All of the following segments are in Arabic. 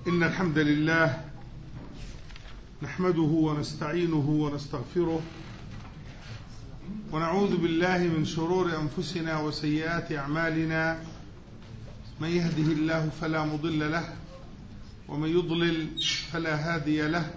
إن الحمد لله نحمده ونستعينه ونستغفره ونعوذ بالله من شرور أنفسنا وسيئات أعمالنا. من يهده الله فلا مضل له ومن يضلل فلا هادي له،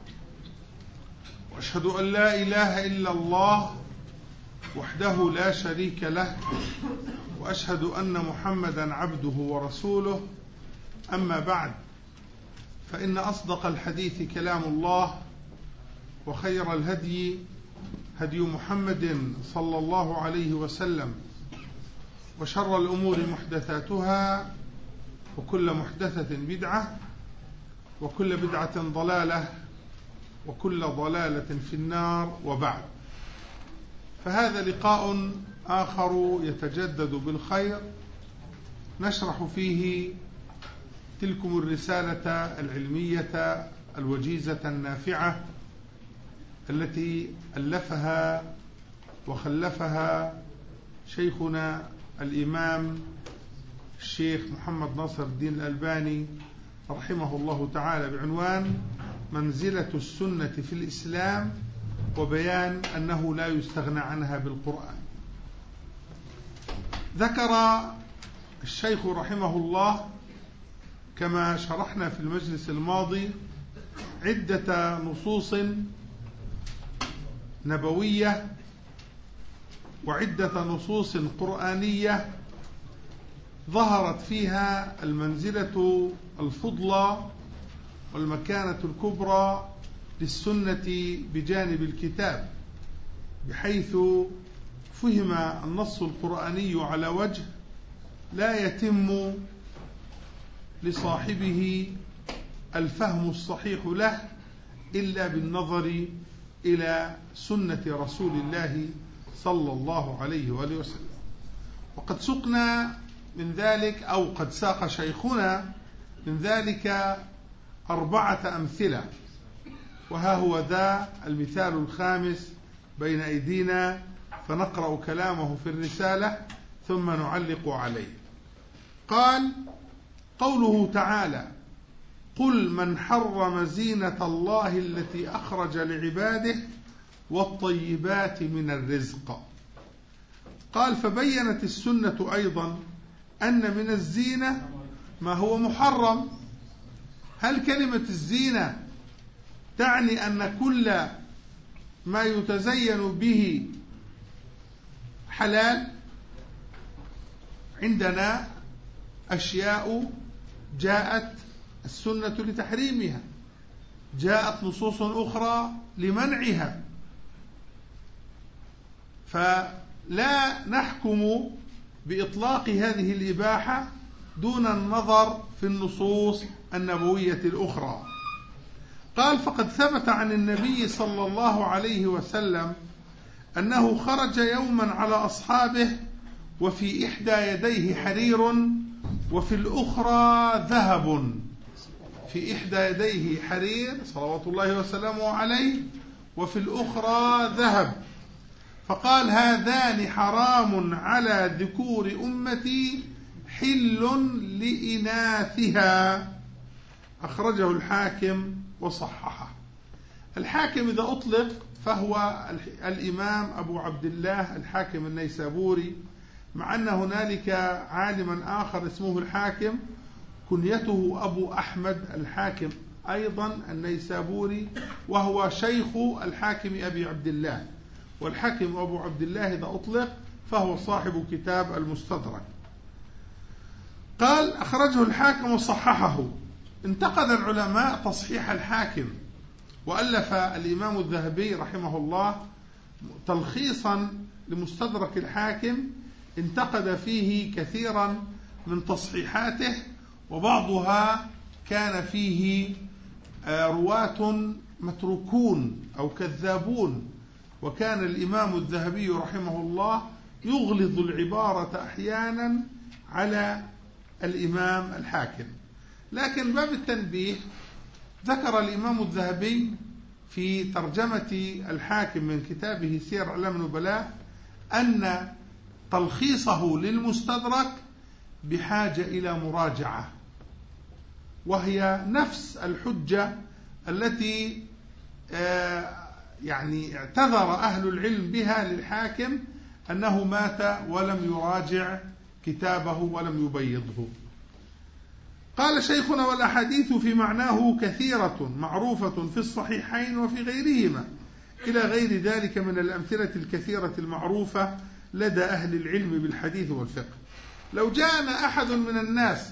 وأشهد أن لا إله إلا الله وحده لا شريك له، وأشهد أن محمدا عبده ورسوله. أما بعد، فإن أصدق الحديث كلام الله، وخير الهدي هدي محمد صلى الله عليه وسلم، وشر الأمور محدثاتها، وكل محدثة بدعة، وكل بدعة ضلالة، وكل ضلالة في النار. وبعد، فهذا لقاء آخر يتجدد بالخير، نشرح فيه تلكم الرسالة العلمية الوجيزة النافعة التي ألفها وخلفها شيخنا الإمام الشيخ محمد ناصر الدين الألباني رحمه الله تعالى، بعنوان منزلة السنة في الإسلام وبيان أنه لا يستغنى عنها بالقرآن. ذكر الشيخ رحمه الله كما شرحنا في المجلس الماضي عدة نصوص نبوية وعدة نصوص قرآنية ظهرت فيها المنزلة الفضلى والمكانة الكبرى للسنة بجانب الكتاب، بحيث فهم النص القرآني على وجه لا يتم لصاحبه الفهم الصحيح له إلا بالنظر إلى سنة رسول الله صلى الله عليه وآله وسلم. وقد سقنا من ذلك، أو قد ساق شيخنا من ذلك 4 أمثلة، وها هو ذا المثال الخامس بين أيدينا، فنقرأ كلامه في الرسالة ثم نعلق عليه. قال: قوله تعالى: قل من حرم زينة الله التي أخرج لعباده والطيبات من الرزق. قال: فبينت السنة أيضا أن من الزينة ما هو محرم. هل كلمة الزينة تعني أن كل ما يتزين به حلال؟ عندنا أشياء جاءت السنة لتحريمها، جاءت نصوص أخرى لمنعها، فلا نحكم بإطلاق هذه الإباحة دون النظر في النصوص النبوية الأخرى. قال: فقد ثبت عن النبي صلى الله عليه وسلم أنه خرج يوما على أصحابه وفي إحدى يديه حرير وفي الأخرى ذهب. في إحدى يديه حرير صلوات الله وسلامه عليه، وفي الأخرى ذهب، فقال: هذان حرام على ذكور أمتي حل لإناثها. أخرجه الحاكم وصححه. الحاكم إذا أطلق فهو الإمام أبو عبد الله الحاكم النيسابوري، مع أن هنالك عالما آخر اسمه الحاكم كنيته أبو أحمد الحاكم أيضا النيسابوري، وهو شيخ الحاكم أبي عبد الله، والحاكم أبو عبد الله إذا أطلق فهو صاحب كتاب المستدرك. قال: أخرجه الحاكم وصححه. انتقد العلماء تصحيح الحاكم، وألف الإمام الذهبي رحمه الله تلخيصا لمستدرك الحاكم انتقد فيه كثيرا من تصحيحاته، وبعضها كان فيه رواة متروكون أو كذابون، وكان الإمام الذهبي رحمه الله يغلظ العبارة أحيانا على الإمام الحاكم. لكن باب التنبيه، ذكر الإمام الذهبي في ترجمة الحاكم من كتابه سير أعلام النبلاء أن تلخيصه للمستدرك بحاجة إلى مراجعة، وهي نفس الحجة التي يعني اعتذر أهل العلم بها للحاكم أنه مات ولم يراجع كتابه ولم يبيضه. قال شيخنا: والأحاديث في معناه كثيرة معروفة في الصحيحين وفي غيرهما، إلى غير ذلك من الأمثلة الكثيرة المعروفة لدى أهل العلم بالحديث والفقه. لو جاءنا أحد من الناس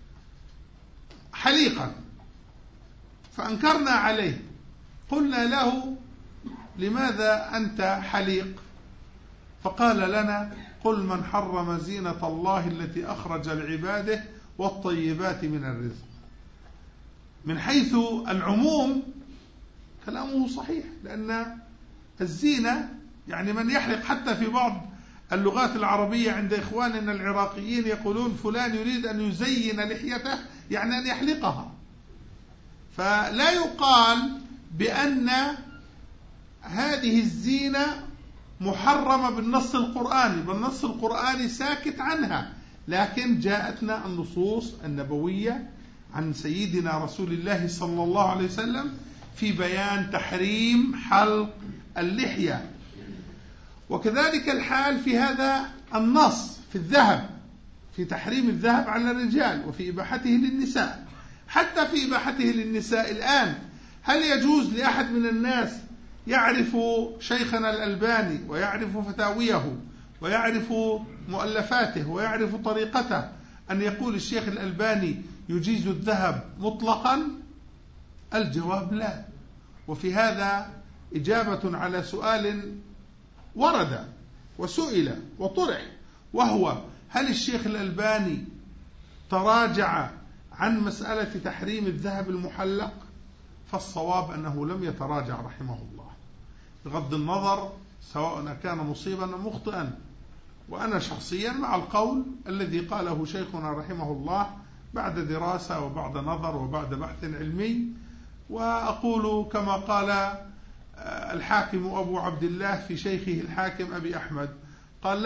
حليقا فأنكرنا عليه، قلنا له: لماذا أنت حليق؟ فقال لنا: قل من حرم زينة الله التي أخرج لعباده والطيبات من الرزق. من حيث العموم كلامه صحيح، لأن الزينة يعني من يحلق، حتى في بعض اللغات العربية عند إخواننا العراقيين يقولون فلان يريد أن يزين لحيته، يعني أن يحلقها. فلا يقال بأن هذه الزينة محرمة بالنص القرآني، بالنص القرآني ساكت عنها، لكن جاءتنا النصوص النبوية عن سيدنا رسول الله صلى الله عليه وسلم في بيان تحريم حلق اللحية. وكذلك الحال في هذا النص في الذهب، في تحريم الذهب على الرجال وفي إباحته للنساء. حتى في إباحته للنساء الآن، هل يجوز لأحد من الناس يعرف شيخنا الألباني ويعرف فتاويه ويعرف مؤلفاته ويعرف طريقته أن يقول الشيخ الألباني يجيز الذهب مطلقا؟ الجواب لا. وفي هذا إجابة على سؤال ورد وسئل وطرح، وهو: هل الشيخ الألباني تراجع عن مسألة تحريم الذهب المحلق؟ فالصواب أنه لم يتراجع رحمه الله، بغض النظر سواء كان مصيبا أو مخطئا. وأنا شخصيا مع القول الذي قاله شيخنا رحمه الله بعد دراسة وبعد نظر وبعد بحث علمي، وأقول كما قال الحاكم أبو عبد الله في شيخه الحاكم أبي أحمد، قال: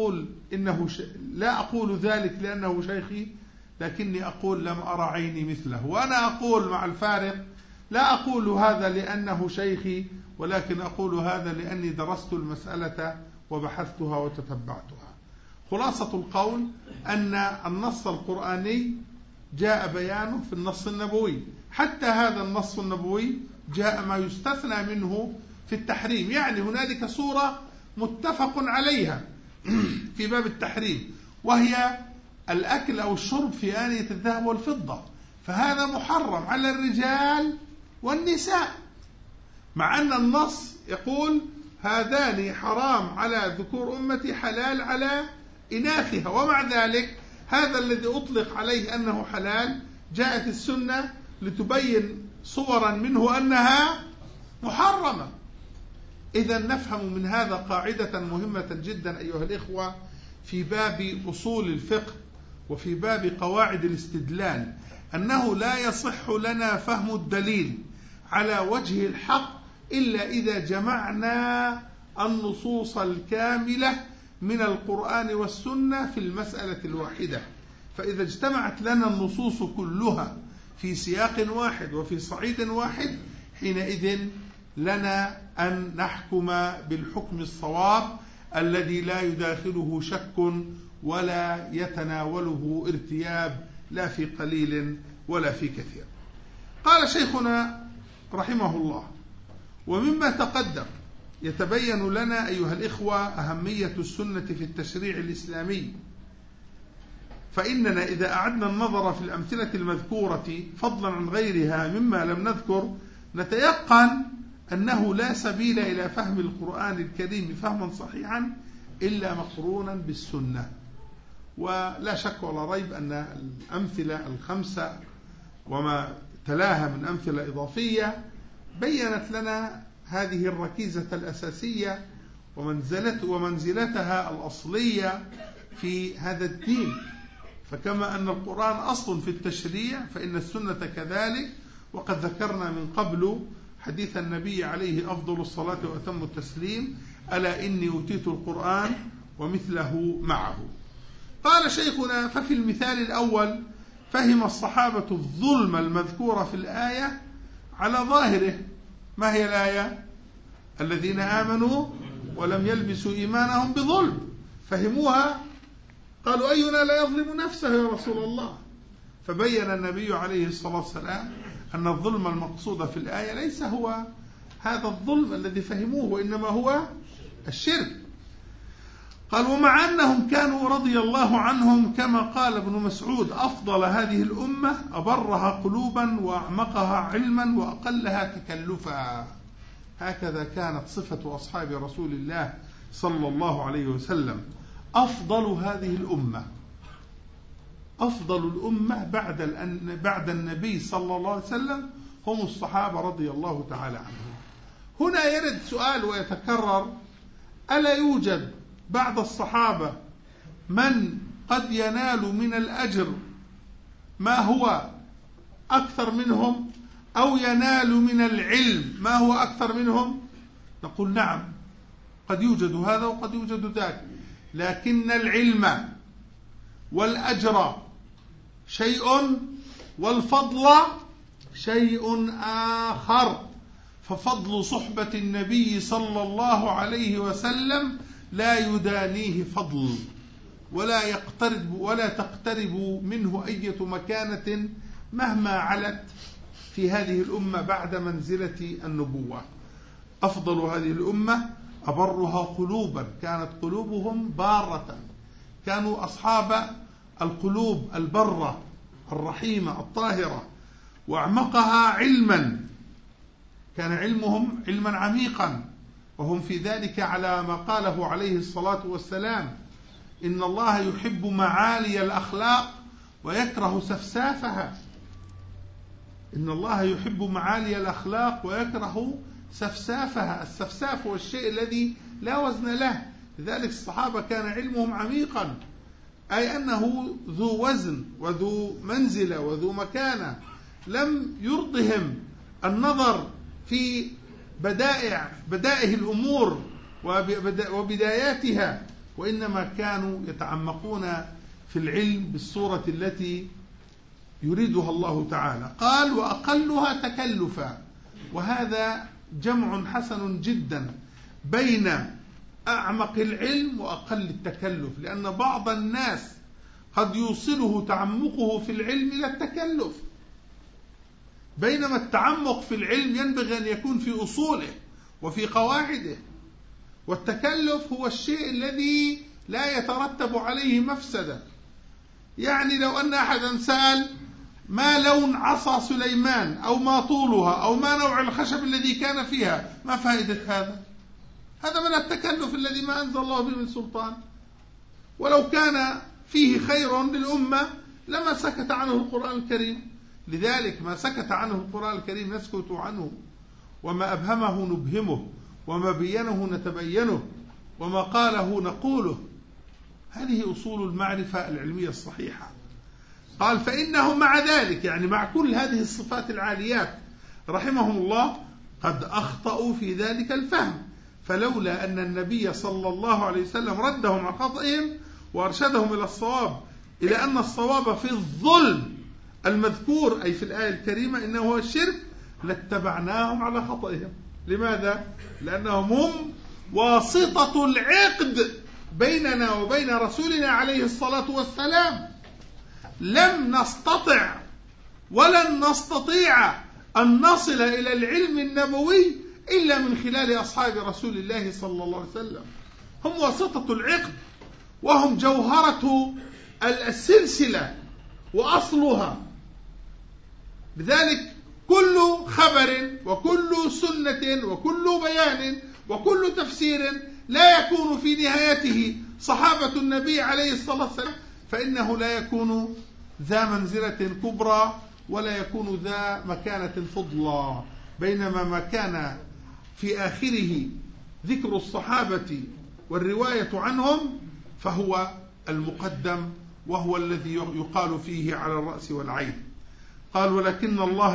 لا أقول ذلك لأنه شيخي، لكني أقول لم أرى عيني مثله. وأنا أقول مع الفارق: لا أقول هذا لأنه شيخي، ولكن أقول هذا لأني درست المسألة وبحثتها وتتبعتها. خلاصة القول أن النص القرآني جاء بيانه في النص النبوي، حتى هذا النص النبوي جاء ما يستثنى منه في التحريم، يعني هنالك صورة متفق عليها في باب التحريم، وهي الأكل أو الشرب في آنية الذهب والفضة، فهذا محرم على الرجال والنساء، مع أن النص يقول هذان حرام على ذكور أمتي حلال على إناثها. ومع ذلك هذا الذي أطلق عليه أنه حلال جاءت السنة لتبين صورا منه أنها محرمة. إذا نفهم من هذا قاعدة مهمة جدا أيها الإخوة في باب أصول الفقه وفي باب قواعد الاستدلال، أنه لا يصح لنا فهم الدليل على وجه الحق إلا إذا جمعنا النصوص الكاملة من القرآن والسنة في المسألة الواحدة. فإذا اجتمعت لنا النصوص كلها في سياق واحد وفي صعيد واحد، حينئذ لنا أن نحكم بالحكم الصواب الذي لا يداخله شك ولا يتناوله ارتياب، لا في قليل ولا في كثير. قال شيخنا رحمه الله: ومما تقدم يتبين لنا أيها الإخوة أهمية السنة في التشريع الإسلامي، فإننا إذا أعدنا النظر في الأمثلة المذكورة فضلا عن غيرها مما لم نذكر، نتيقن أنه لا سبيل إلى فهم القرآن الكريم فهما صحيحا إلا مقرونا بالسنة. ولا شك ولا ريب أن الأمثلة الخمسة وما تلاها من أمثلة إضافية بيّنت لنا هذه الركيزة الأساسية ومنزلتها الأصلية في هذا الدين. فكما أن القرآن أصل في التشريع فإن السنة كذلك، وقد ذكرنا من قبل حديث النبي عليه أفضل الصلاة وأتم التسليم: ألا إني أوتيت القرآن ومثله معه. قال شيخنا: ففي المثال الأول فهم الصحابة الظلم المذكور في الآية على ظاهره. ما هي الآية؟ الذين آمنوا ولم يلبسوا إيمانهم بظلم. فهموها قالوا أينا لا يظلم نفسه يا رسول الله. فبين النبي عليه الصلاة والسلام أن الظلم المقصود في الآية ليس هو هذا الظلم الذي فهموه، وإنما هو الشرك. قال ومع أنهم كانوا رضي الله عنهم كما قال ابن مسعود أفضل هذه الأمة أبرها قلوبا وأعمقها علما وأقلها تكلفا. هكذا كانت صفة أصحاب رسول الله صلى الله عليه وسلم. أفضل هذه الأمة، أفضل الأمة بعد النبي صلى الله عليه وسلم هم الصحابة رضي الله تعالى عنهم. هنا يرد سؤال ويتكرر: ألا يوجد بعد الصحابة من قد ينال من الأجر ما هو أكثر منهم، أو ينال من العلم ما هو أكثر منهم؟ نقول نعم، قد يوجد هذا وقد يوجد ذاك، لكن العلم والأجر شيء والفضل شيء آخر. ففضل صحبة النبي صلى الله عليه وسلم لا يدانيه فضل، ولا تقترب منه أي مكانة مهما علت في هذه الأمة بعد منزلة النبوة. أفضل هذه الأمة أبرها قلوبا، كانت قلوبهم بارة، كانوا أصحاب القلوب البرة الرحيمة الطاهرة. وأعمقها علما، كان علمهم علما عميقا، وهم في ذلك على ما قاله عليه الصلاة والسلام: إن الله يحب معالي الأخلاق ويكره سفسافها. إن الله يحب معالي الأخلاق ويكره سفسافها. السفساف هو الشيء الذي لا وزن له. لذلك الصحابة كان علمهم عميقا، أي أنه ذو وزن وذو منزلة وذو مكانة. لم يرضهم النظر في بدائع الأمور وبداياتها، وإنما كانوا يتعمقون في العلم بالصورة التي يريدها الله تعالى. قال وأقلها تكلفا، وهذا جمع حسن جدا بين أعمق العلم وأقل التكلف، لأن بعض الناس قد يوصله تعمقه في العلم إلى التكلف، بينما التعمق في العلم ينبغي أن يكون في أصوله وفي قواعده، والتكلف هو الشيء الذي لا يترتب عليه مفسدة. يعني لو أن أحدا سأل: ما لون عصا سليمان، أو ما طولها، أو ما نوع الخشب الذي كان فيها، ما فائدة هذا؟ هذا من التكلف الذي ما أنزل الله به من سلطان. ولو كان فيه خير للأمة لما سكت عنه القرآن الكريم. لذلك ما سكت عنه القرآن الكريم نسكت عنه، وما أبهمه نبهمه، وما بينه نتبينه، وما قاله نقوله. هذه أصول المعرفة العلمية الصحيحة. قال فإنهم مع ذلك، يعني مع كل هذه الصفات العاليات رحمهم الله، قد أخطأوا في ذلك الفهم. فلولا أن النبي صلى الله عليه وسلم ردهم عن خطئهم وأرشدهم إلى الصواب، إلى أن الصواب في الظلم المذكور أي في الآية الكريمة إنه هو الشرك، لاتبعناهم على خطئهم. لماذا؟ لأنهم هم واسطة العقد بيننا وبين رسولنا عليه الصلاة والسلام. لم نستطع ولن نستطيع أن نصل إلى العلم النبوي إلا من خلال أصحاب رسول الله صلى الله عليه وسلم. هم واسطة العقد، وهم جوهرة السلسلة وأصلها. لذلك كل خبر وكل سنة وكل بيان وكل تفسير لا يكون في نهايته صحابة النبي عليه الصلاة والسلام فإنه لا يكون ذا منزلة كبرى ولا يكون ذا مكانة فضلى، بينما ما كان في آخره ذكر الصحابة والرواية عنهم فهو المقدم، وهو الذي يقال فيه على الرأس والعين. قال ولكن الله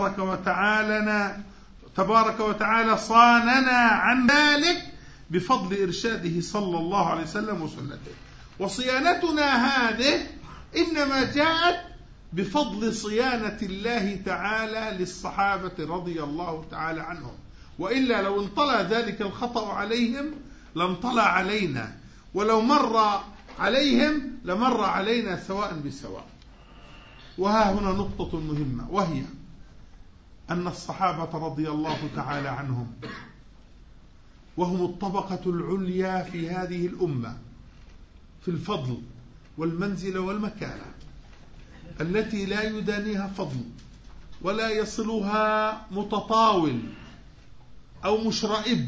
تبارك وتعالى صاننا عن ذلك بفضل إرشاده صلى الله عليه وسلم وسنته. وصيانتنا هذه إنما جاءت بفضل صيانة الله تعالى للصحابة رضي الله تعالى عنهم، وإلا لو انطلع ذلك الخطأ عليهم لانطلع علينا، ولو مر عليهم لمر علينا سواء بسواء. وها هنا نقطة مهمة، وهي أن الصحابة رضي الله تعالى عنهم وهم الطبقة العليا في هذه الأمة في الفضل والمنزلة والمكانة التي لا يدانيها فضل ولا يصلها متطاول أو مشرئب،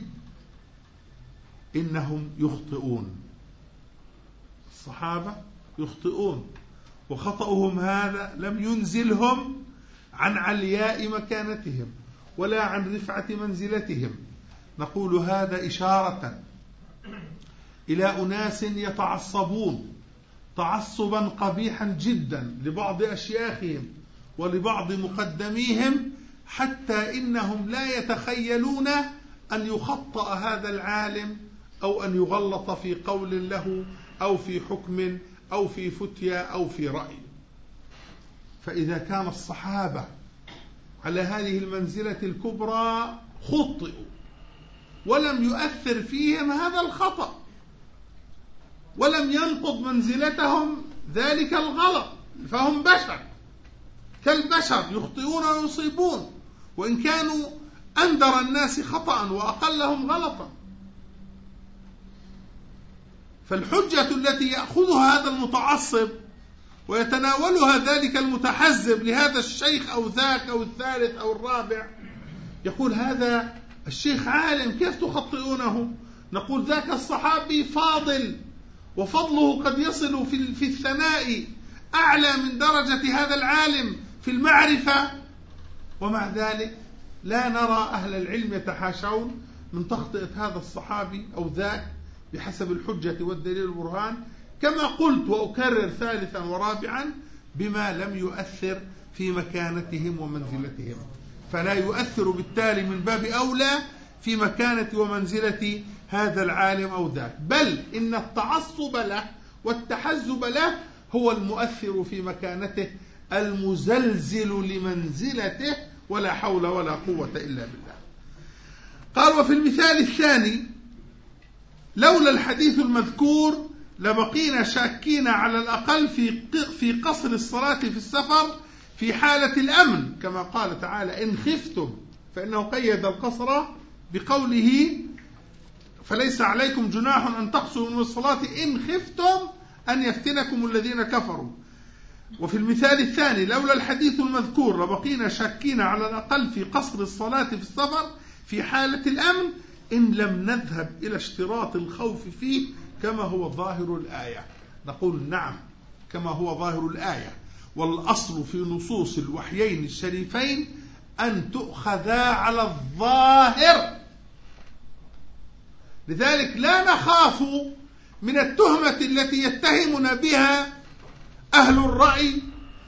إنهم يخطئون. الصحابة يخطئون، وخطأهم هذا لم ينزلهم عن علياء مكانتهم ولا عن رفعة منزلتهم. نقول هذا إشارة إلى أناس يتعصبون تعصبا قبيحا جدا لبعض أشياخهم ولبعض مقدميهم، حتى إنهم لا يتخيلون أن يخطأ هذا العالم أو أن يغلط في قول له أو في حكم أو في فتيا أو في رأي. فإذا كان الصحابة على هذه المنزلة الكبرى خطئوا ولم يؤثر فيهم هذا الخطأ ولم ينقض منزلتهم ذلك الغلط، فهم بشر كالبشر يخطئون ويصيبون، وإن كانوا أندر الناس خطأ وأقلهم غلطا. فالحجة التي يأخذها هذا المتعصب ويتناولها ذلك المتحزب لهذا الشيخ أو ذاك أو الثالث أو الرابع، يقول هذا الشيخ عالم كيف تخطئونه؟ نقول ذاك الصحابي فاضل، وفضله قد يصل في الثناء أعلى من درجة هذا العالم في المعرفة، ومع ذلك لا نرى أهل العلم يتحاشون من تخطئة هذا الصحابي أو ذاك بحسب الحجة والدليل والبرهان، كما قلت وأكرر ثالثا ورابعا بما لم يؤثر في مكانتهم ومنزلتهم، فلا يؤثر بالتالي من باب أولى في مكانة ومنزلة هذا العالم أو ذاك، بل إن التعصب له والتحزب له هو المؤثر في مكانته المزلزل لمنزلته، ولا حول ولا قوة إلا بالله. قال وفي المثال الثاني لولا الحديث المذكور لبقينا شاكين على الأقل في قصر الصلاة في السفر في حالة الأمن، كما قال تعالى إن خفتم، فإنه قيد القصر بقوله فليس عليكم جناح أن تقصروا من الصلاة إن خفتم أن يفتنكم الذين كفروا. وفي المثال الثاني لولا الحديث المذكور لبقينا شاكين على الأقل في قصر الصلاة في السفر في حالة الأمن إن لم نذهب إلى اشتراط الخوف فيه كما هو ظاهر الآية. نقول نعم كما هو ظاهر الآية، والأصل في نصوص الوحيين الشريفين أن تؤخذا على الظاهر، لذلك لا نخاف من التهمة التي يتهمنا بها أهل الرأي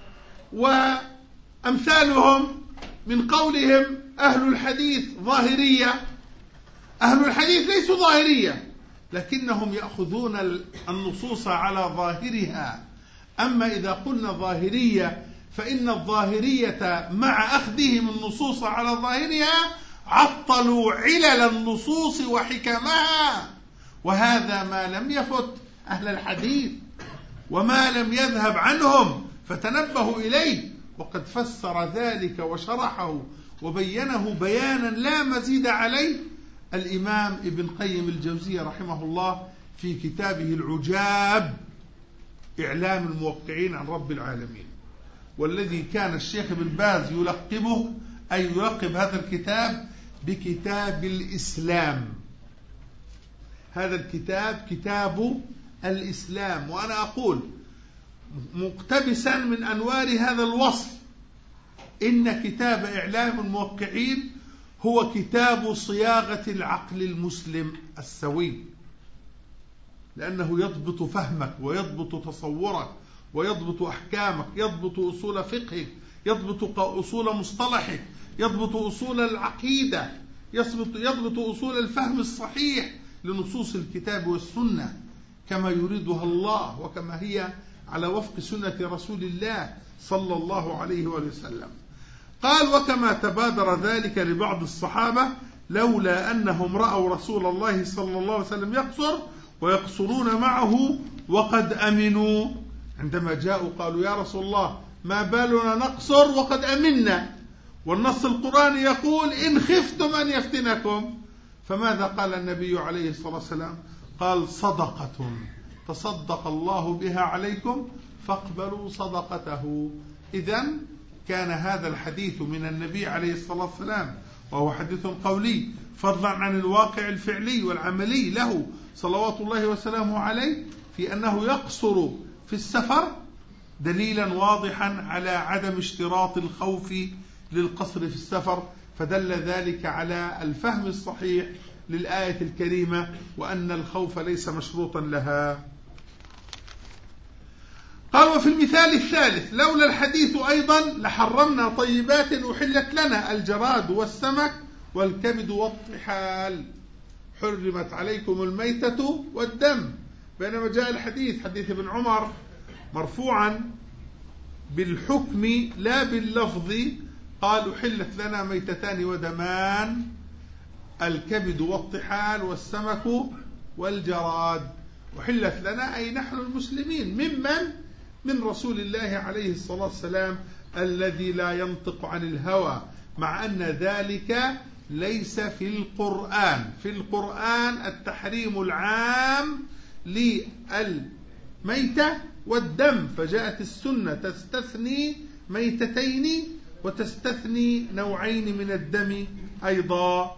وأمثالهم من قولهم أهل الحديث ظاهرية. أهل الحديث ليسوا ظاهرية، لكنهم يأخذون النصوص على ظاهرها. أما إذا قلنا ظاهرية فإن الظاهرية مع أخذهم النصوص على ظاهرها عطلوا علل النصوص وحكمها، وهذا ما لم يفت أهل الحديث وما لم يذهب عنهم، فتنبهوا إليه. وقد فسر ذلك وشرحه وبينه بيانا لا مزيد عليه الإمام ابن قيم الجوزية رحمه الله في كتابه العجاب إعلام الموقعين عن رب العالمين، والذي كان الشيخ ابن باز يلقبه أي يلقب هذا الكتاب بكتاب الإسلام. هذا الكتاب كتاب الإسلام، وأنا أقول مقتبسا من أنوار هذا الوصف إن كتاب إعلام الموقعين هو كتاب صياغة العقل المسلم السوي، لأنه يضبط فهمك ويضبط تصورك ويضبط أحكامك، يضبط أصول فقهك، يضبط أصول مصطلحك، يضبط أصول العقيدة، يضبط أصول الفهم الصحيح لنصوص الكتاب والسنة كما يريدها الله وكما هي على وفق سنة رسول الله صلى الله عليه وسلم. قال: وكما تبادر ذلك لبعض الصحابة لولا أنهم رأوا رسول الله صلى الله عليه وسلم يقصر ويقصرون معه وقد أمنوا، عندما جاءوا قالوا: يا رسول الله ما بالنا نقصر وقد أمنا، والنص القرآني يقول: إن خفتم أن يفتنكم. فماذا قال النبي عليه الصلاة والسلام؟ قال: صدقة تصدق الله بها عليكم فاقبلوا صدقته. إذن كان هذا الحديث من النبي عليه الصلاة والسلام، وهو حديث قولي فضلا عن الواقع الفعلي والعملي له صلوات الله وسلامه عليه، في أنه يقصر في السفر، دليلا واضحا على عدم اشتراط الخوف للقصر في السفر، فدل ذلك على الفهم الصحيح للآية الكريمة، وأن الخوف ليس مشروطا لها. قال: وفي المثال الثالث: لولا الحديث أيضا لحرمنا طيبات أحلت لنا، الجراد والسمك والكبد والطحال، حرمت عليكم الميتة والدم. بينما جاء الحديث حديث ابن عمر مرفوعا بالحكم لا باللفظ، قال: أحلت لنا ميتتان ودمان، الكبد والطحال والسمك والجراد. أحلت لنا أي نحن المسلمين، من رسول الله عليه الصلاة والسلام الذي لا ينطق عن الهوى، مع أن ذلك ليس في القرآن. في القرآن التحريم العام للميتة والدم، فجاءت السنة تستثني ميتتين وتستثني نوعين من الدم أيضا.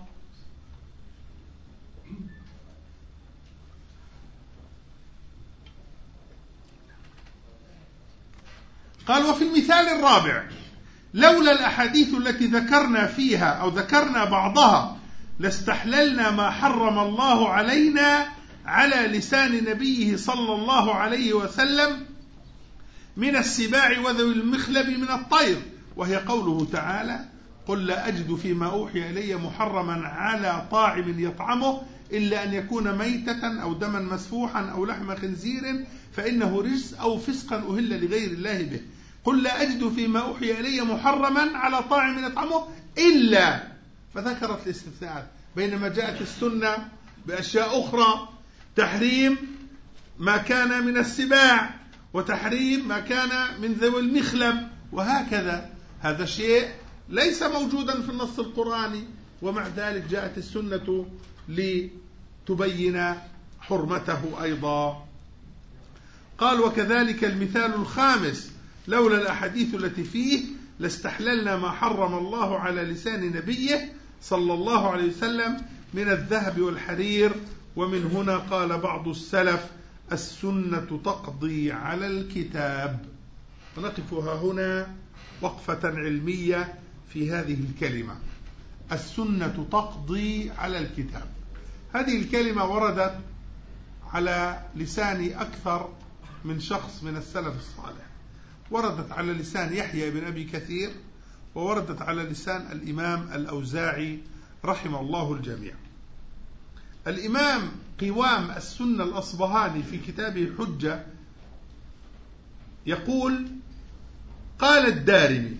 قال: وفي المثال الرابع: لولا الأحاديث التي ذكرنا فيها أو ذكرنا بعضها لاستحللنا ما حرم الله علينا على لسان نبيه صلى الله عليه وسلم من السباع وذوي المخلب من الطير، وهي قوله تعالى: قل لا أجد فيما أوحي إلي محرما على طاعم يطعمه إلا أن يكون ميتة أو دما مسفوحا أو لحم خنزير فإنه رجس أو فسقا أهل لغير الله به. قل لا أجد فيما أوحي إلي محرما على طاعم يطعمه إلا، فذكرت الاستثناءات، بينما جاءت السنة بأشياء أخرى: تحريم ما كان من السباع، وتحريم ما كان من ذوي المخلب، وهكذا. هذا شيء ليس موجودا في النص القرآني، ومع ذلك جاءت السنة لتبين حرمته أيضا. قال: وكذلك المثال الخامس: لولا الأحاديث التي فيه لاستحللنا ما حرم الله على لسان نبيه صلى الله عليه وسلم من الذهب والحرير. ومن هنا قال بعض السلف: السنة تقضي على الكتاب. ونقفها هنا وقفة علمية في هذه الكلمة: السنة تقضي على الكتاب. هذه الكلمة وردت على لسان أكثر من شخص من السلف الصالح. وردت على لسان يحيى بن أبي كثير، ووردت على لسان الإمام الأوزاعي رحمه الله الجميع. الإمام قوام السنة الأصبهاني في كتابه الحجة يقول: قال الدارمي،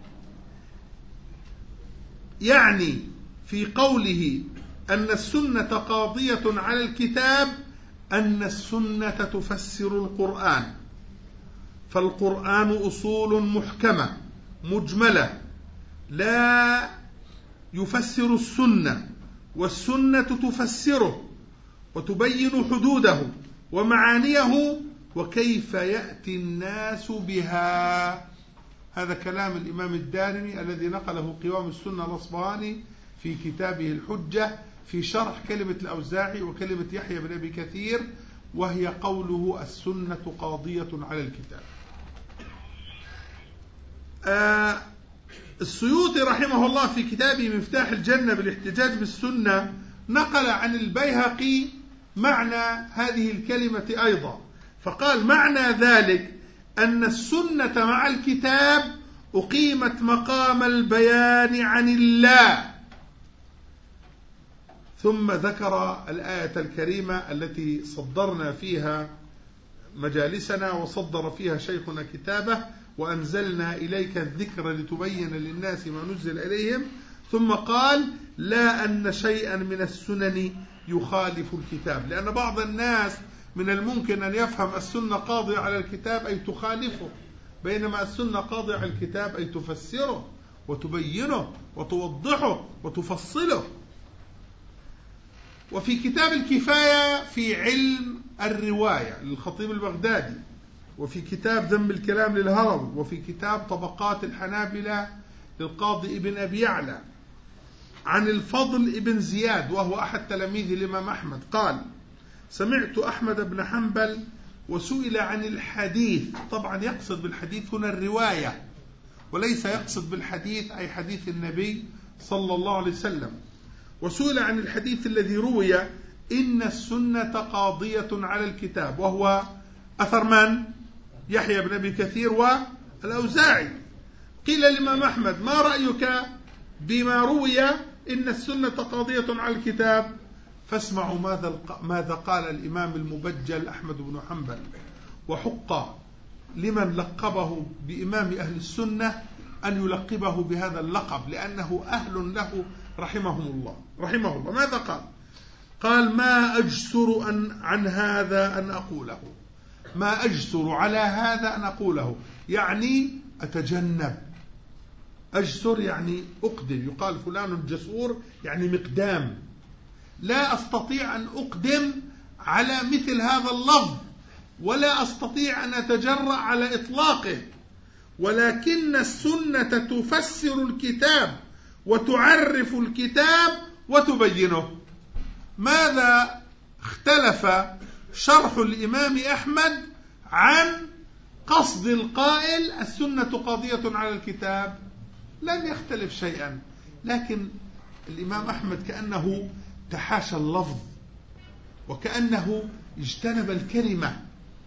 يعني في قوله أن السنة قاضية على الكتاب أن السنة تفسر القرآن، فالقرآن أصول محكمة مجملة لا يفسر السنة، والسنة تفسره وتبين حدوده ومعانيه وكيف يأتي الناس بها. هذا كلام الإمام الدارمي الذي نقله قوام السنة الأصبهاني في كتابه الحجة في شرح كلمة الأوزاعي وكلمة يحيى بن أبي كثير، وهي قوله: السنة قاضية على الكتاب. السيوطي رحمه الله في كتابه مفتاح الجنة بالاحتجاج بالسنة نقل عن البيهقي معنى هذه الكلمة أيضا، فقال: معنى ذلك أن السنة مع الكتاب أقيمت مقام البيان عن الله. ثم ذكر الآية الكريمة التي صدرنا فيها مجالسنا وصدر فيها شيخنا كتابه: وأنزلنا إليك الذكر لتبين للناس ما نزل إليهم. ثم قال لا أن شيئا من السنن يخالف الكتاب، لأن بعض الناس من الممكن أن يفهم السنة قاضية على الكتاب أي تخالفه، بينما السنة قاضية على الكتاب أي تفسره وتبينه وتوضحه وتفصله. وفي كتاب الكفاية في علم الرواية للخطيب البغدادي، وفي كتاب ذم الكلام للهروي، وفي كتاب طبقات الحنابلة للقاضي ابن أبي يعلى عن الفضل ابن زياد وهو أحد تلاميذ الإمام أحمد قال سمعت أحمد بن حنبل وسئل عن الحديث، طبعا يقصد بالحديث هنا الرواية وليس يقصد بالحديث أي حديث النبي صلى الله عليه وسلم، وسئل عن الحديث الذي روي إن السنة قاضية على الكتاب، وهو أثر من؟ يحيى بن أبي كثير والأوزاعي. قيل للإمام أحمد ما رأيك بما روي إن السنة قاضية على الكتاب؟ فاسمعوا ماذا قال الإمام المبجل أحمد بن حنبل: وحق لمن لقبه بإمام أهل السنة أن يلقبه بهذا اللقب لأنه أهل له رحمه الله. ماذا قال؟ قال ما أجسر عن هذا أن أقوله، ما أجسر على هذا أن أقوله، يعني أتجنب. أجسر يعني أقدم، يقال فلان جسور يعني مقدام. لا أستطيع أن أقدم على مثل هذا اللفظ ولا أستطيع أن أتجرأ على إطلاقه، ولكن السنة تفسر الكتاب وتعرف الكتاب وتبينه. ماذا اختلف شرح الإمام أحمد عن قصد القائل السنة قاضية على الكتاب؟ لم يختلف شيئا، لكن الإمام أحمد كأنه تحاشى اللفظ وكأنه اجتنب الكلمة.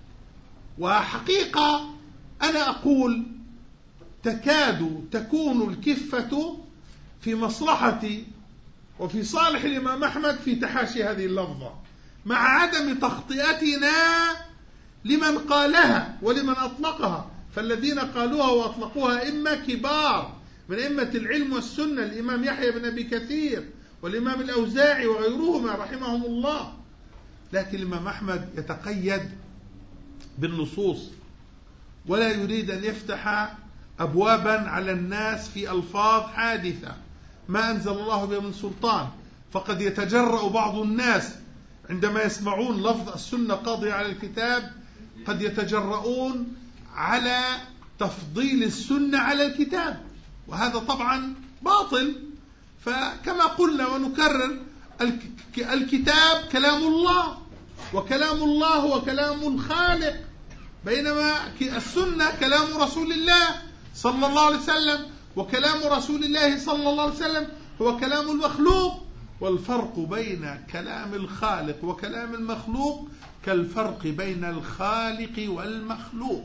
وحقيقة أنا أقول تكاد تكون الكفة في مصلحتي وفي صالح الإمام أحمد في تحاشي هذه اللفظة، مع عدم تخطئتنا لمن قالها ولمن أطلقها. فالذين قالوها وأطلقوها إما كبار من أئمة العلم والسنة، الإمام يحيى بن أبي كثير والإمام الأوزاعي وغيرهما رحمهم الله، لكن الإمام أحمد يتقيد بالنصوص ولا يريد أن يفتح أبوابا على الناس في ألفاظ حادثة ما أنزل الله بها من سلطان. فقد يتجرأ بعض الناس عندما يسمعون لفظ السنة قاضية على الكتاب، قد يتجرؤون على تفضيل السنة على الكتاب، وهذا طبعا باطل. فكما قلنا ونكرر، الكتاب كلام الله، وكلام الله هو كلام الخالق، بينما السنة كلام رسول الله صلى الله عليه وسلم، وكلام رسول الله صلى الله عليه وسلم هو كلام المخلوق. والفرق بين كلام الخالق وكلام المخلوق كالفرق بين الخالق والمخلوق.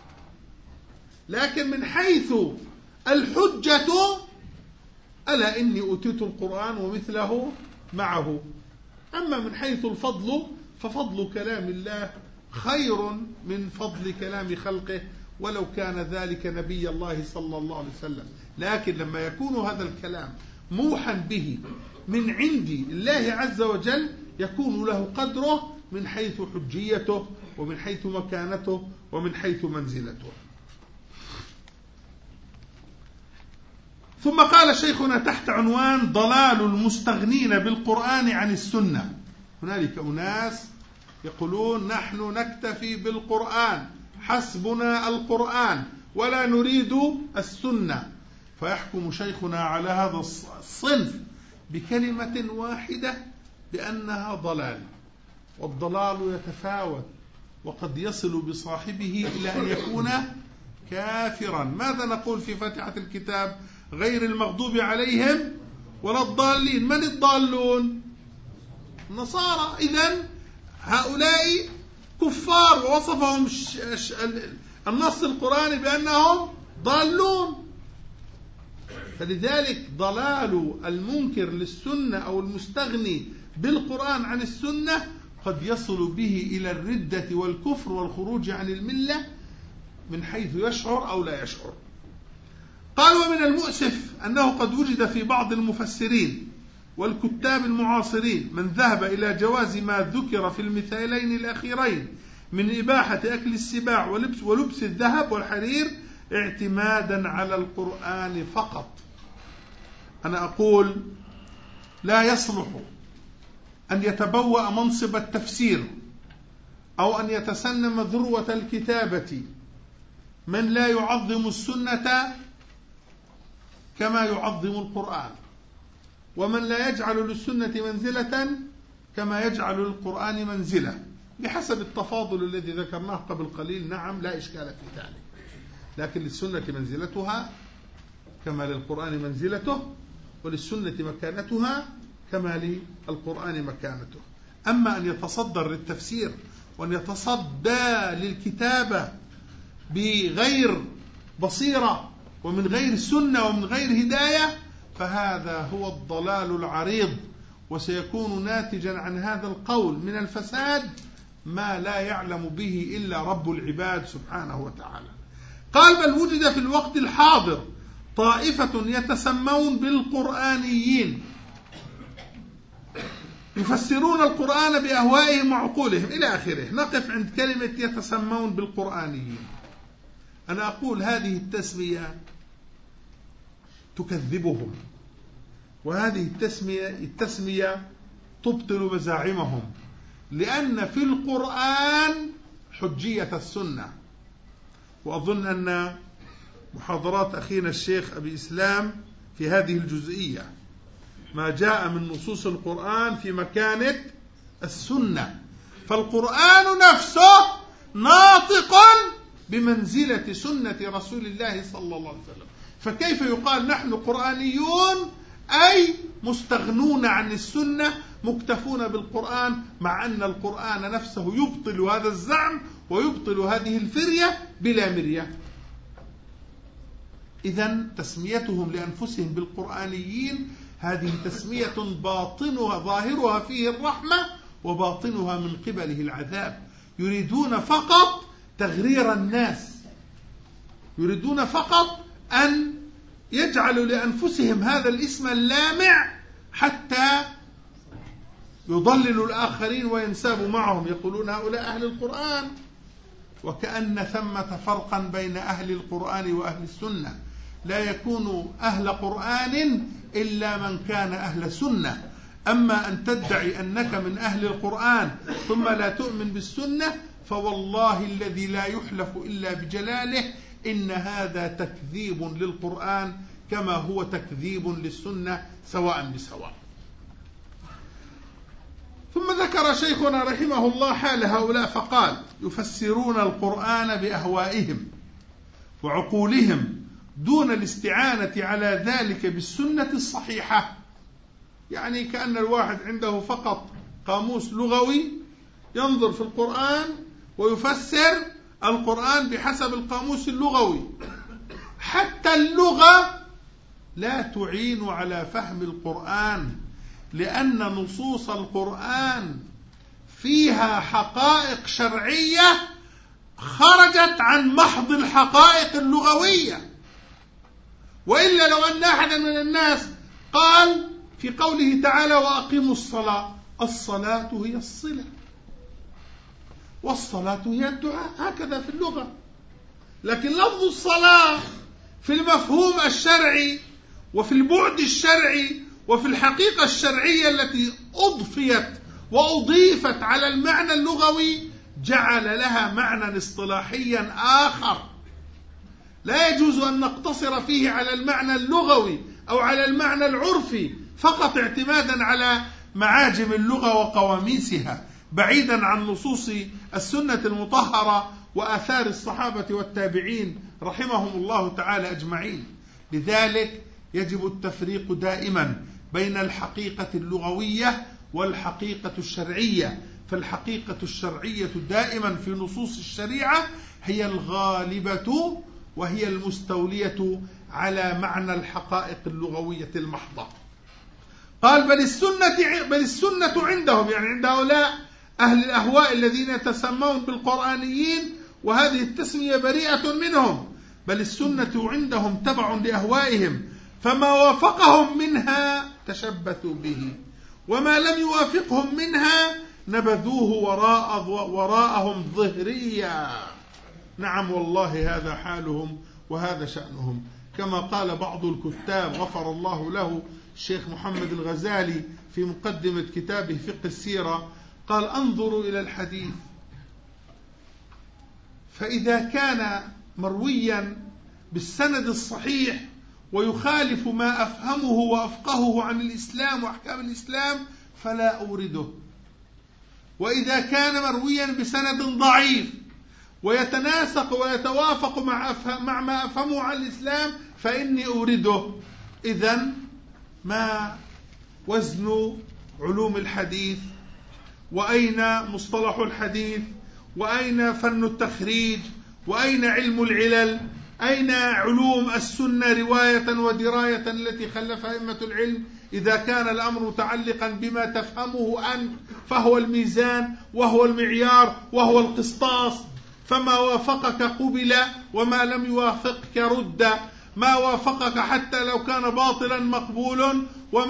لكن من حيث الحجة ألا إني أوتيت القرآن ومثله معه. أما من حيث الفضل ففضل كلام الله خير من فضل كلام خلقه ولو كان ذلك نبي الله صلى الله عليه وسلم. لكن لما يكون هذا الكلام موحى به من عند الله عز وجل يكون له قدره من حيث حجيته ومن حيث مكانته ومن حيث منزلته. ثم قال شيخنا تحت عنوان ضلال المستغنين بالقرآن عن السنة. هنالك أناس يقولون نحن نكتفي بالقرآن، حسبنا القرآن ولا نريد السنة، فيحكم شيخنا على هذا الصنف بكلمة واحدة بأنها ضلال. والضلال يتفاوت وقد يصل بصاحبه إلى أن يكون كافرا. ماذا نقول في فاتحة الكتاب؟ غير المغضوب عليهم ولا الضالين. من الضالون؟ النصارى. إذن هؤلاء كفار، ووصفهم النص القرآني بأنهم ضالون. فلذلك ضلال المنكر للسنة أو المستغني بالقرآن عن السنة قد يصل به إلى الردة والكفر والخروج عن الملة من حيث يشعر أو لا يشعر. قال: ومن المؤسف أنه قد وجد في بعض المفسرين والكتاب المعاصرين من ذهب إلى جواز ما ذكر في المثالين الأخيرين من إباحة أكل السباع ولبس الذهب والحرير اعتمادا على القرآن فقط. أنا أقول: لا يصلح أن يتبوأ منصب التفسير أو أن يتسنم ذروة الكتابة من لا يعظم السنة كما يعظم القرآن، ومن لا يجعل للسنة منزلة كما يجعل للقرآن منزلة، بحسب التفاضل الذي ذكرناه قبل قليل. نعم، لا إشكال في ذلك، لكن للسنة منزلتها كما للقرآن منزلته، وللسنة مكانتها كما للقرآن مكانته. أما أن يتصدر للتفسير وأن يتصدى للكتابة بغير بصيرة ومن غير سنة ومن غير هداية، فهذا هو الضلال العريض، وسيكون ناتجا عن هذا القول من الفساد ما لا يعلم به إلا رب العباد سبحانه وتعالى. قال: بل وجد في الوقت الحاضر طائفة يتسمون بالقرآنيين يفسرون القرآن بأهوائهم وعقولهم إلى آخره. نقف عند كلمة يتسمون بالقرآنيين. أنا أقول هذه التسمية تكذبهم، وهذه التسمية تبطل مزاعمهم، لأن في القرآن حجية السنة. وأظن أن محاضرات أخينا الشيخ أبي إسلام في هذه الجزئية ما جاء من نصوص القرآن في مكانة السنة، فالقرآن نفسه ناطق بمنزلة سنة رسول الله صلى الله عليه وسلم. فكيف يقال نحن قرآنيون أي مستغنون عن السنة مكتفون بالقرآن، مع أن القرآن نفسه يبطل هذا الزعم ويبطل هذه الفرية بلا مرية. إذن تسميتهم لأنفسهم بالقرآنيين هذه تسمية باطنها ظاهرها فيه الرحمة وباطنها من قبله العذاب. يريدون فقط تغرير الناس، يريدون فقط أن يجعلوا لأنفسهم هذا الاسم اللامع حتى يضللوا الآخرين وينسابوا معهم، يقولون هؤلاء أهل القرآن، وكأن ثمة فرقا بين أهل القرآن وأهل السنة. لا يكون أهل قرآن إلا من كان أهل سنة. أما أن تدعي أنك من أهل القرآن ثم لا تؤمن بالسنة فوالله الذي لا يحلف إلا بجلاله إن هذا تكذيب للقرآن كما هو تكذيب للسنة سواء بسواء. ثم ذكر شيخنا رحمه الله حال هؤلاء فقال: يفسرون القرآن بأهوائهم وعقولهم دون الاستعانة على ذلك بالسنة الصحيحة. يعني كأن الواحد عنده فقط قاموس لغوي ينظر في القرآن ويفسر القرآن بحسب القاموس اللغوي. حتى اللغة لا تعين على فهم القرآن، لأن نصوص القرآن فيها حقائق شرعية خرجت عن محض الحقائق اللغوية. وإلا لو أن أحدا من الناس قال في قوله تعالى: وأقيموا الصلاة، الصلاة هي الصلة والصلاة هي الدعاء، هكذا في اللغة. لكن لفظ الصلاة في المفهوم الشرعي وفي البعد الشرعي وفي الحقيقة الشرعية التي أضفيت وأضيفت على المعنى اللغوي جعل لها معنى اصطلاحيا آخر، لا يجوز أن نقتصر فيه على المعنى اللغوي أو على المعنى العرفي فقط اعتمادا على معاجم اللغة وقواميسها، بعيدا عن نصوص السنة المطهرة وآثار الصحابة والتابعين رحمهم الله تعالى أجمعين. لذلك يجب التفريق دائما بين الحقيقة اللغوية والحقيقة الشرعية، فالحقيقة الشرعية دائما في نصوص الشريعة هي الغالبة وهي المستولية على معنى الحقائق اللغوية المحضة. قال: بل السنة عندهم، يعني عند هؤلاء أهل الأهواء الذين يتسمون بالقرآنيين، وهذه التسمية بريئة منهم، بل السنة عندهم تبع لأهوائهم، فما وافقهم منها تشبثوا به، وما لم يوافقهم منها نبذوه وراءهم ظهريا. نعم والله هذا حالهم وهذا شأنهم، كما قال بعض الكتاب غفر الله له الشيخ محمد الغزالي في مقدمة كتابه فقه السيرة، قال: انظروا إلى الحديث، فإذا كان مرويا بالسند الصحيح ويخالف ما أفهمه وأفقهه عن الإسلام وأحكام الإسلام فلا أورده، وإذا كان مرويا بسند ضعيف ويتناسق ويتوافق مع ما أفهمه عن الإسلام فإني أورده. إذن ما وزن علوم الحديث؟ وأين مصطلح الحديث؟ وأين فن التخريج؟ وأين علم العلل؟ أين علوم السنة رواية ودراية التي خلفها أئمة العلم؟ إذا كان الأمر متعلقا بما تفهمه أنت فهو الميزان وهو المعيار وهو القسطاس، فما وافقك قبل وما لم يوافقك رد، ما وافقك حتى لو كان باطلا مقبول،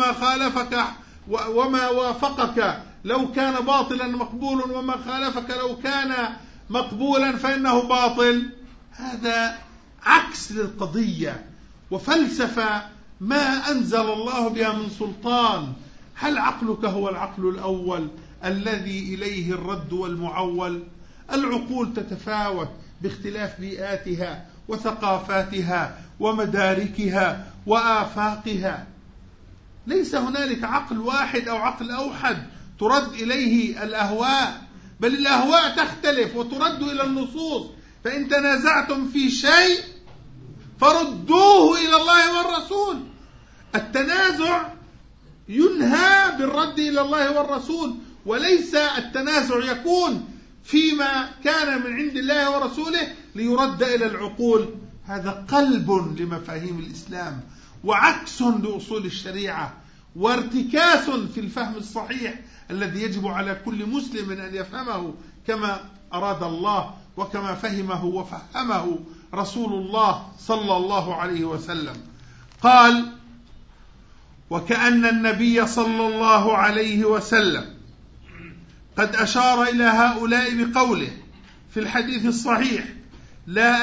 وما وافقك لو كان باطلا مقبول، وما خالفك لو كان مقبولا فإنه باطل. هذا عكس للقضية وفلسفة ما أنزل الله بها من سلطان. هل عقلك هو العقل الأول الذي إليه الرد والمعول؟ العقول تتفاوت باختلاف بيئاتها وثقافاتها ومداركها وآفاقها، ليس هنالك عقل واحد أو عقل أوحد ترد إليه الأهواء، بل الأهواء تختلف وترد إلى النصوص. فإن تنازعتم في شيء فردوه إلى الله والرسول. التنازع ينهى بالرد إلى الله والرسول، وليس التنازع يكون فيما كان من عند الله ورسوله ليرد إلى العقول. هذا قلب لمفاهيم الإسلام وعكس لأصول الشريعة وارتكاس في الفهم الصحيح الذي يجب على كل مسلم أن يفهمه كما أراد الله وكما فهمه وفهمه رسول الله صلى الله عليه وسلم. قال: وكأن النبي صلى الله عليه وسلم قد أشار إلى هؤلاء بقوله في الحديث الصحيح: لا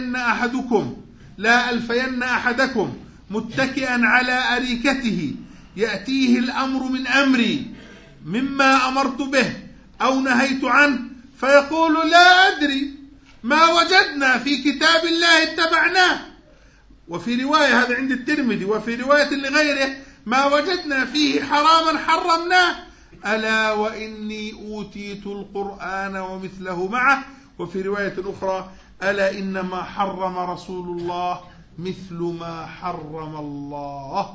ألفين أحدكم متكئا على أريكته يأتيه الأمر من أمري مما أمرت به أو نهيت عنه فيقول: لا أدري، ما وجدنا في كتاب الله اتبعناه. وفي رواية، هذا عند الترمذي، وفي رواية لغيره: ما وجدنا فيه حراما حرمناه. ألا وإني أوتيت القرآن ومثله معه. وفي رواية أخرى: ألا إنما حرم رسول الله مثل ما حرم الله.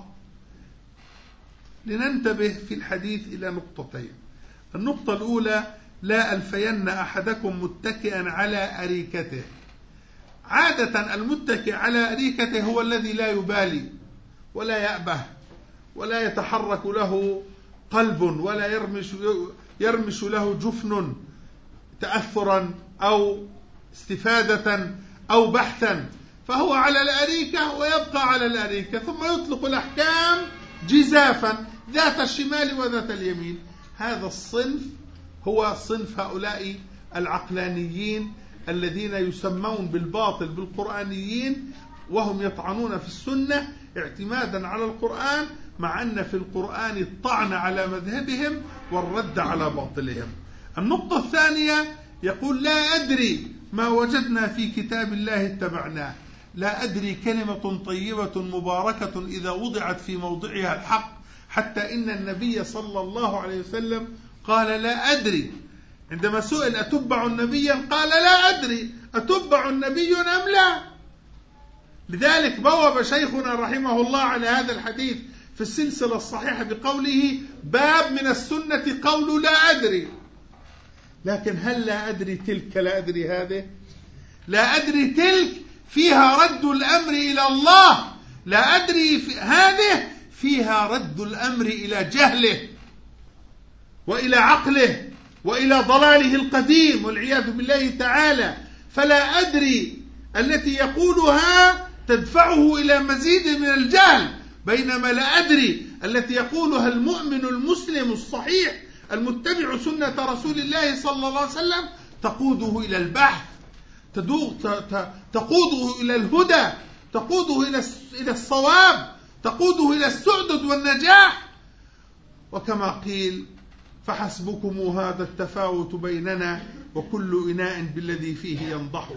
لننتبه في الحديث إلى نقطتين. النقطة الأولى: لا ألفين أحدكم متكئا على أريكته. عادة المتكئ على أريكته هو الذي لا يبالي ولا يأبه ولا يتحرك له قلب ولا يرمش له جفن تأثرا أو استفادة أو بحثا، فهو على الأريكة ويبقى على الأريكة، ثم يطلق الأحكام جزافا ذات الشمال وذات اليمين. هذا الصنف هو صنف هؤلاء العقلانيين الذين يسمون بالباطل بالقرآنيين، وهم يطعنون في السنة اعتمادا على القرآن، مع أن في القرآن الطعن على مذهبهم والرد على باطلهم. النقطة الثانية: يقول: لا أدري، ما وجدنا في كتاب الله اتبعناه. لا أدري كلمة طيبة مباركة إذا وضعت في موضعها الحق، حتى إن النبي صلى الله عليه وسلم قال: لا أدري. عندما سئل: أتبع النبي؟ قال: لا أدري أتبع النبي أم لا. لذلك بوب شيخنا رحمه الله على هذا الحديث في السلسلة الصحيحة بقوله: باب من السنة قول لا أدري. لكن هل لا أدري تلك لا أدري هذه؟ لا أدري تلك فيها رد الأمر إلى الله، لا أدري هذه فيها رد الأمر إلى جهله وإلى عقله وإلى ضلاله القديم والعياذ بالله تعالى. فلا أدري التي يقولها تدفعه إلى مزيد من الجهل، بينما لا أدري التي يقولها المؤمن المسلم الصحيح المتبع سنة رسول الله صلى الله عليه وسلم تقوده إلى البحث، تقوده إلى الهدى، تقوده إلى الصواب، تقوده إلى السعدد والنجاح. وكما قيل: فحسبكم هذا التفاوت بيننا وكل إناء بالذي فيه ينضح.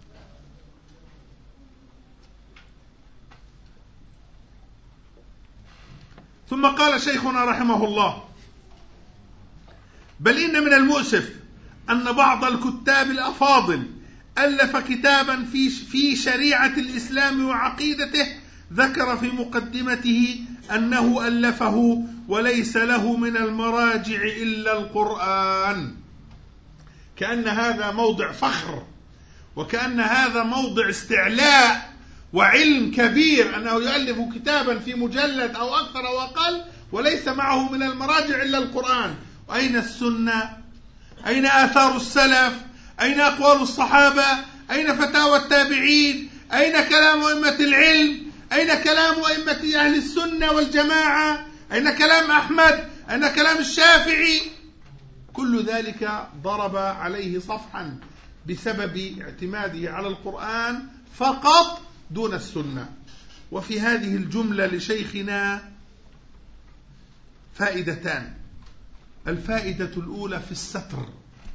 ثم قال شيخنا رحمه الله: بل إن من المؤسف أن بعض الكتاب الأفاضل ألف كتابا في شريعة الإسلام وعقيدته، ذكر في مقدمته أنه ألفه وليس له من المراجع إلا القرآن، كأن هذا موضع فخر، وكأن هذا موضع استعلاء وعلم كبير، أنه يؤلف كتابا في مجلد أو أكثر أو أقل وليس معه من المراجع إلا القرآن. أين السنة؟ أين آثار السلف؟ أين أقوال الصحابة؟ أين فتاوى التابعين؟ أين كلام أئمة العلم؟ أين كلام أئمة أهل السنة والجماعة؟ أين كلام أحمد؟ أين كلام الشافعي؟ كل ذلك ضرب عليه صفحا بسبب اعتماده على القرآن فقط دون السنة. وفي هذه الجملة لشيخنا فائدتان. الفائدة الأولى في الستر،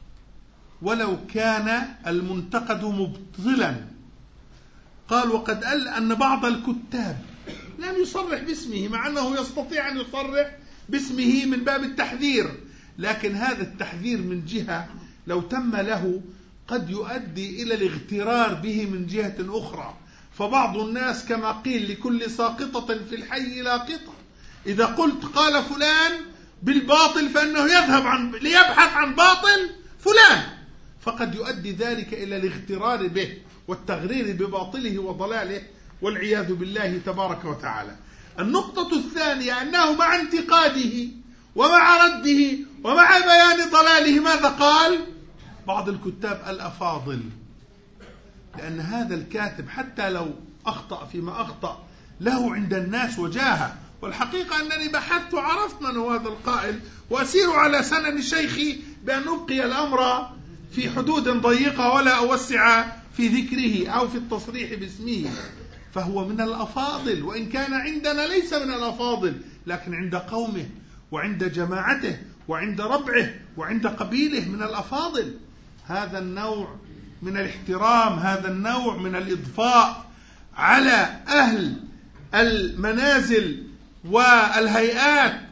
ولو كان المنتقد مبطلا. قال: وقد قال أن بعض الكتاب لم يصرح باسمه، مع أنه يستطيع أن يصرح باسمه من باب التحذير، لكن هذا التحذير من جهة لو تم له قد يؤدي إلى الاغترار به من جهة أخرى. فبعض الناس كما قيل: لكل ساقطة في الحي لاقطة. إذا قلت قال فلان بالباطل فإنه يذهب ليبحث عن باطل فلان، فقد يؤدي ذلك إلى الاغترار به والتغرير بباطله وضلاله والعياذ بالله تبارك وتعالى. النقطة الثانية أنه مع انتقاده ومع رده ومع بيان ضلاله ماذا قال؟ بعض الكتاب الأفاضل، لأن هذا الكاتب حتى لو أخطأ فيما أخطأ له عند الناس وجاهه. والحقيقة أنني بحثت وعرفت من هو هذا القائل، وأسير على سنن شيخي بأن أبقي الأمر في حدود ضيقة ولا أوسع في ذكره أو في التصريح باسمه. فهو من الأفاضل، وإن كان عندنا ليس من الأفاضل، لكن عند قومه وعند جماعته وعند ربعه وعند قبيله من الأفاضل. هذا النوع من الاحترام، هذا النوع من الإضفاء على أهل المنازل والهيئات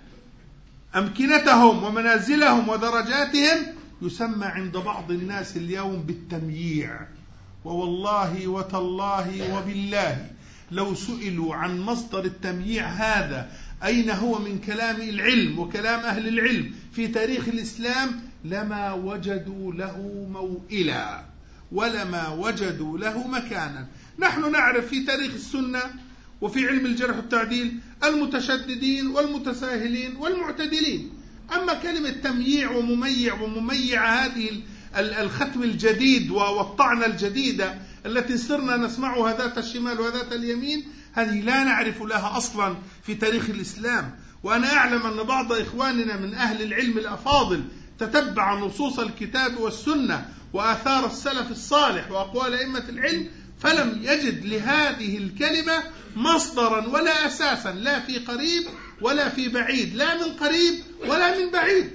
أمكنتهم ومنازلهم ودرجاتهم يسمى عند بعض الناس اليوم بالتمييع. ووالله وتالله وبالله لو سئلوا عن مصدر التمييع هذا أين هو من كلام العلم وكلام أهل العلم في تاريخ الإسلام لما وجدوا له موئلا ولما وجدوا له مكانا. نحن نعرف في تاريخ السنة وفي علم الجرح والتعديل المتشددين والمتساهلين والمعتدلين. أما كلمة تمييع ومميع هذه الختم الجديد والطعنة الجديدة التي صرنا نسمعها ذات الشمال وذات اليمين، هذه لا نعرف لها أصلا في تاريخ الإسلام. وأنا أعلم أن بعض إخواننا من أهل العلم الأفاضل تتبع نصوص الكتاب والسنة وآثار السلف الصالح وأقوال أئمة العلم فلم يجد لهذه الكلمة مصدرا ولا أساسا، لا في قريب ولا في بعيد، لا من قريب ولا من بعيد،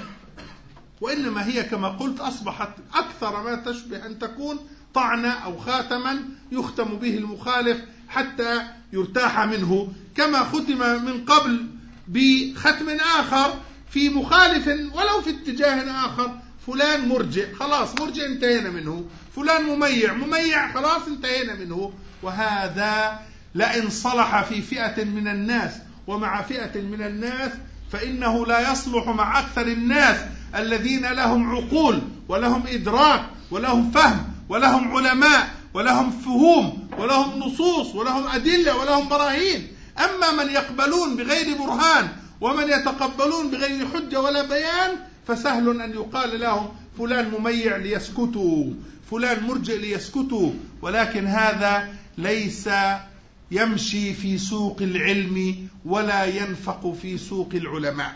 وإنما هي كما قلت أصبحت أكثر ما تشبه أن تكون طعنة أو خاتما يختم به المخالف حتى يرتاح منه، كما ختم من قبل بختم آخر في مخالف ولو في اتجاه آخر. فلان مرجئ، خلاص مرجئ انتهينا منه. فلان مميع خلاص انتهينا منه. وهذا لئن صلح في فئة من الناس ومع فئة من الناس فإنه لا يصلح مع أكثر الناس الذين لهم عقول ولهم إدراك ولهم فهم ولهم علماء ولهم فهوم ولهم نصوص ولهم أدلة ولهم براهين. أما من يقبلون بغير برهان ومن يتقبلون بغير حجة ولا بيان فسهل أن يقال لهم فلان مميع ليسكتوا، فلان مرجئ ليسكتوا، ولكن هذا ليس يمشي في سوق العلم ولا ينفق في سوق العلماء.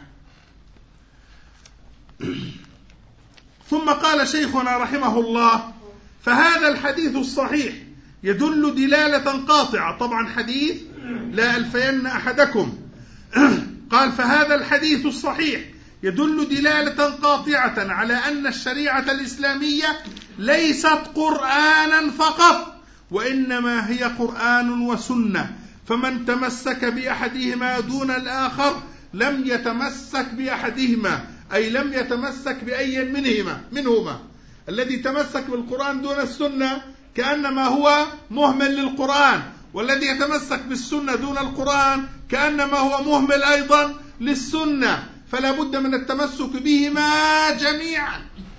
ثم قال شيخنا رحمه الله: فهذا الحديث الصحيح يدل دلالة قاطعة. طبعا حديث لا ألفين أحدكم. قال: فهذا الحديث الصحيح يدل دلالة قاطعة على أن الشريعة الإسلامية ليست قرآنا فقط، وإنما هي قرآن وسنة، فمن تمسك بأحدهما دون الآخر لم يتمسك بأحدهما، أي لم يتمسك بأي منهما. الذي تمسك بالقرآن دون السنة كأنما هو مهمل للقرآن، والذي يتمسك بالسنة دون القرآن كأنما هو مهمل أيضا للسنة، فلا بد من التمسك بهما جميعا.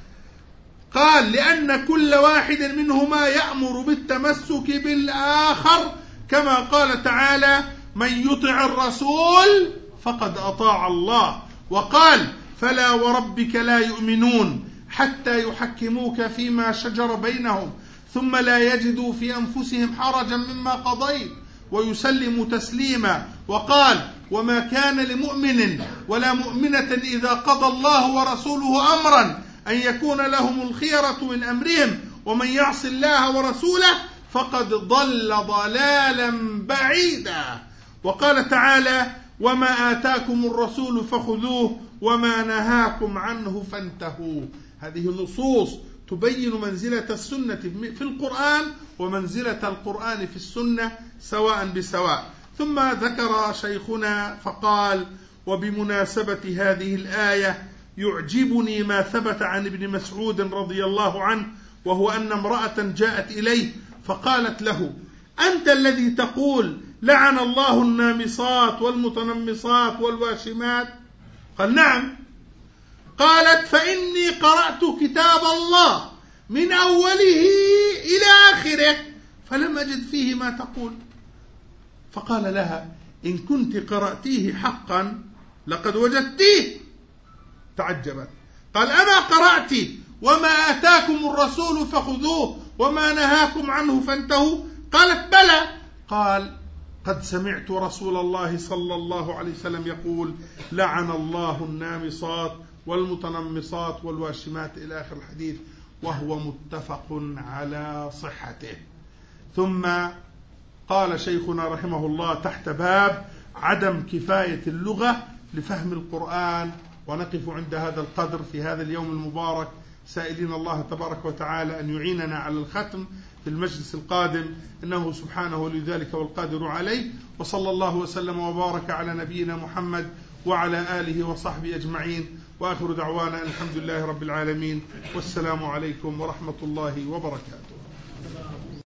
قال: لأن كل واحد منهما يأمر بالتمسك بالآخر، كما قال تعالى: من يطع الرسول فقد أطاع الله. وقال: فلا وربك لا يؤمنون حتى يحكموك فيما شجر بينهم ثم لا يجدوا في أنفسهم حرجا مما قضيت ويسلموا تسليما. وقال: وما كان لمؤمن ولا مؤمنة إذا قضى الله ورسوله أمرا أن يكون لهم الخيرة من أمرهم ومن يعص الله ورسوله فقد ضل ضلالا بعيدا. وقال تعالى: وما آتاكم الرسول فخذوه وما نهاكم عنه فانتهوا. هذه النصوص تبين منزلة السنة في القرآن ومنزلة القرآن في السنة سواء بسواء. ثم ذكر شيخنا فقال: وبمناسبة هذه الآية يعجبني ما ثبت عن ابن مسعود رضي الله عنه، وهو أن امرأة جاءت إليه فقالت له: أنت الذي تقول لعن الله النامصات والمتنمصات والواشمات؟ قال: نعم. قالت: فإني قرأت كتاب الله من أوله إلى آخره فلم أجد فيه ما تقول. فقال لها: إن كنت قرأتيه حقا لقد وجدتيه. تعجبت. قال: أما قرأت وما آتاكم الرسول فخذوه وما نهاكم عنه فانتهوا؟ قالت: بلى. قال: قد سمعت رسول الله صلى الله عليه وسلم يقول: لعن الله النامصات والمتنمصات والواشمات إلى آخر الحديث، وهو متفق على صحته. ثم قال شيخنا رحمه الله تحت باب عدم كفاية اللغة لفهم القرآن، ونقف عند هذا القدر في هذا اليوم المبارك، سائلين الله تبارك وتعالى أن يعيننا على الختم في المجلس القادم، إنه سبحانه لذلك والقادر عليه. وصلى الله وسلم وبارك على نبينا محمد وعلى آله وصحبه أجمعين، وآخر دعوانا الحمد لله رب العالمين، والسلام عليكم ورحمة الله وبركاته.